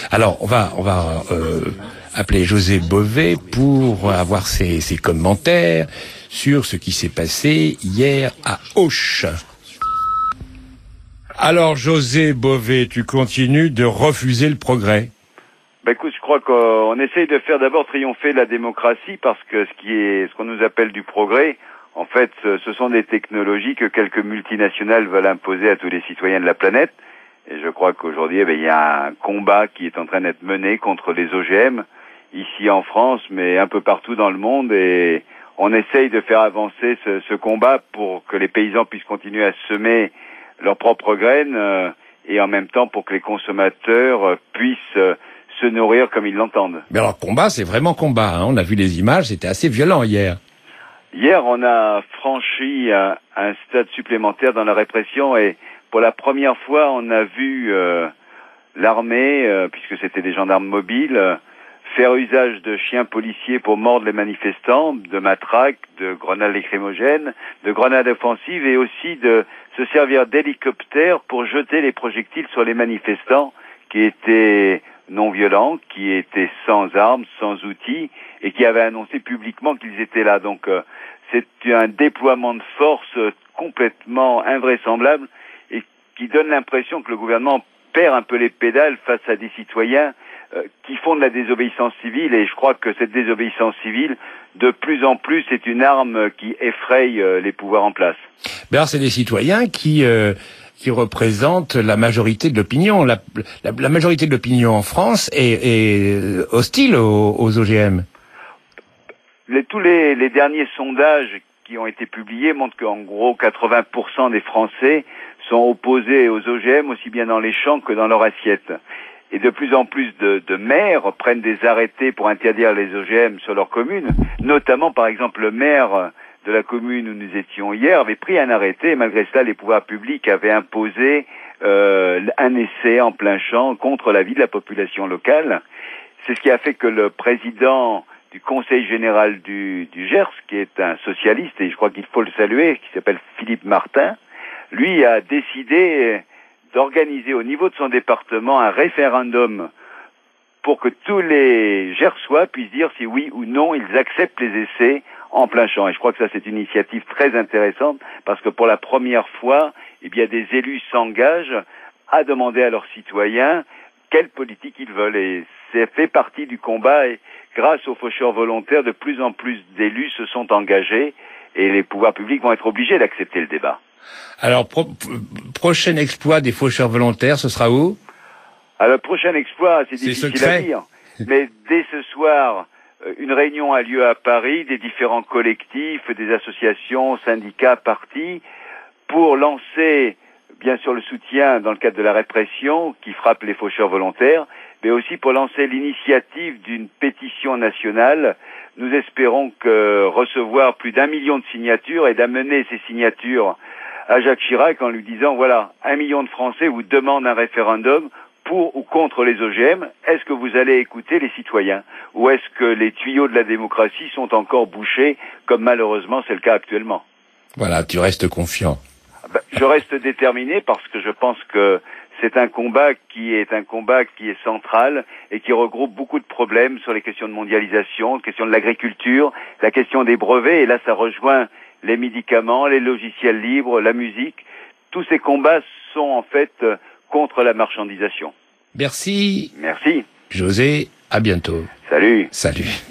Alors, on va appeler José Bové pour avoir ses commentaires sur ce qui s'est passé hier à Auch. Alors, José Bové, tu continues de refuser le progrès. Écoute, je crois qu'on essaye de faire d'abord triompher la démocratie parce que ce qu'on nous appelle du progrès, en fait, ce sont des technologies que quelques multinationales veulent imposer à tous les citoyens de la planète. Et je crois qu'aujourd'hui, il y a un combat qui est en train d'être mené contre les OGM, ici en France, mais un peu partout dans le monde. Et on essaye de faire avancer ce combat pour que les paysans puissent continuer à semer leurs propres graines et en même temps pour que les consommateurs puissent se nourrir comme ils l'entendent. Mais alors, combat, c'est vraiment combat. On a vu les images, c'était assez violent hier. Hier, on a franchi un stade supplémentaire dans la répression et pour la première fois, on a vu l'armée, puisque c'était des gendarmes mobiles, faire usage de chiens policiers pour mordre les manifestants, de matraques, de grenades lacrymogènes, de grenades offensives et aussi de se servir d'hélicoptères pour jeter les projectiles sur les manifestants qui étaient non violents, qui étaient sans armes, sans outils et qui avaient annoncé publiquement qu'ils étaient là. Donc c'est un déploiement de force complètement invraisemblable et qui donne l'impression que le gouvernement perd un peu les pédales face à des citoyens qui font de la désobéissance civile. Et je crois que cette désobéissance civile, de plus en plus, c'est une arme qui effraie les pouvoirs en place. Mais alors, c'est des citoyens qui représentent la majorité de l'opinion. La majorité de l'opinion en France est hostile aux OGM. Tous les derniers sondages qui ont été publiés montrent qu'en gros 80% des Français sont opposés aux OGM aussi bien dans les champs que dans leur assiette. Et de plus en plus de maires prennent des arrêtés pour interdire les OGM sur leur commune. Notamment, par exemple, le maire de la commune où nous étions hier avait pris un arrêté. Et malgré cela, les pouvoirs publics avaient imposé un essai en plein champ contre l'avis de la population locale. C'est ce qui a fait que le président du Conseil général du Gers, qui est un socialiste, et je crois qu'il faut le saluer, qui s'appelle Philippe Martin, lui a décidé d'organiser au niveau de son département un référendum pour que tous les Gersois puissent dire si oui ou non ils acceptent les essais en plein champ. Et je crois que ça c'est une initiative très intéressante parce que pour la première fois, des élus s'engagent à demander à leurs citoyens quelle politique ils veulent. Et ça fait partie du combat et grâce aux faucheurs volontaires, de plus en plus d'élus se sont engagés et les pouvoirs publics vont être obligés d'accepter le débat. Alors, prochain exploit des faucheurs volontaires, ce sera où? Alors, le prochain exploit, c'est difficile secret à dire. Mais dès ce soir, une réunion a lieu à Paris, des différents collectifs, des associations, syndicats, partis, pour lancer, bien sûr, le soutien dans le cadre de la répression qui frappe les faucheurs volontaires, mais aussi pour lancer l'initiative d'une pétition nationale. Nous espérons recevoir plus d'1 million de signatures et d'amener ces signatures à Jacques Chirac en lui disant, voilà, 1 million de Français vous demandent un référendum pour ou contre les OGM. Est-ce que vous allez écouter les citoyens? Ou est-ce que les tuyaux de la démocratie sont encore bouchés, comme malheureusement c'est le cas actuellement? Voilà, tu restes confiant. Je reste déterminé parce que je pense que c'est un combat qui est central et qui regroupe beaucoup de problèmes sur les questions de mondialisation, les questions de l'agriculture, la question des brevets, et là ça rejoint les médicaments, les logiciels libres, la musique. Tous ces combats sont en fait contre la marchandisation. Merci. Merci. José, à bientôt. Salut. Salut.